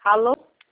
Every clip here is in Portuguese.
Alô?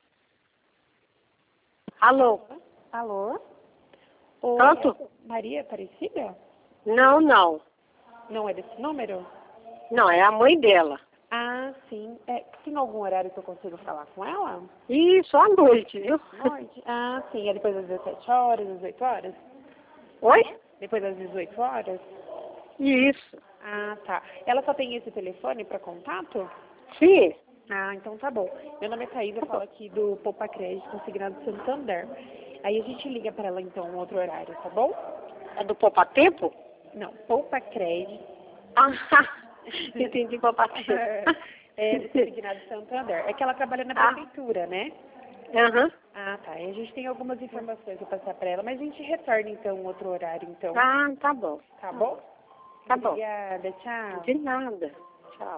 Alô? Alô? Oi, Pronto? Maria Aparecida? Não, não. Não é desse número? Não, é a mãe dela. Ah, sim. Tem algum horário que eu consigo falar com ela? Isso, à noite, viu? Noite? Ah, sim. É depois das 17 horas, 18 horas? Oi? Depois das 18 horas? Isso. Ah, tá. Ela só tem esse telefone para contato? Sim. Ah, então tá bom. Meu nome é Thaís, eu falo aqui do Poupa Crédito Consignado Santander. Aí a gente liga para ela então um outro horário, tá bom? É do Poupa Tempo? Não, Poupa Crédito. Ah, entendi Poupa Tempo. É do Consignado Santander. É que ela trabalha na Ah. prefeitura, né? Aham. Ah, tá. E a gente tem algumas informações para passar para ela, mas a gente retorna então um outro horário, então. Ah, tá bom. Tá bom? Tá bom. Obrigada, tchau. De nada. Tchau.